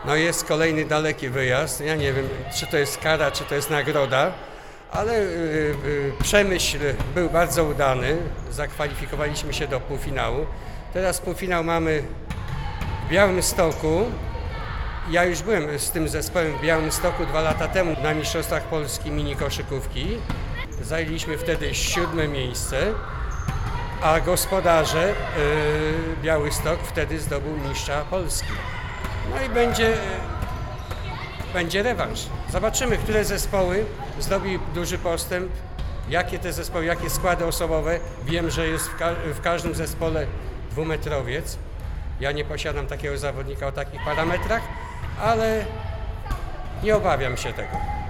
No jest kolejny daleki wyjazd. Ja nie wiem, czy to jest kara, czy to jest nagroda, ale przemyśl był bardzo udany. Zakwalifikowaliśmy się do półfinału. Teraz półfinał mamy w Białymstoku. Ja już byłem z tym zespołem w Białymstoku 2 lata temu na Mistrzostwach Polski mini koszykówki. Zajęliśmy wtedy 7. miejsce, a gospodarze Białystok wtedy zdobył mistrza Polski. No i będzie rewanż. Zobaczymy, które zespoły zrobi duży postęp, jakie te zespoły, jakie składy osobowe. Wiem, że jest w każdym zespole dwumetrowiec. Ja nie posiadam takiego zawodnika o takich parametrach, ale nie obawiam się tego.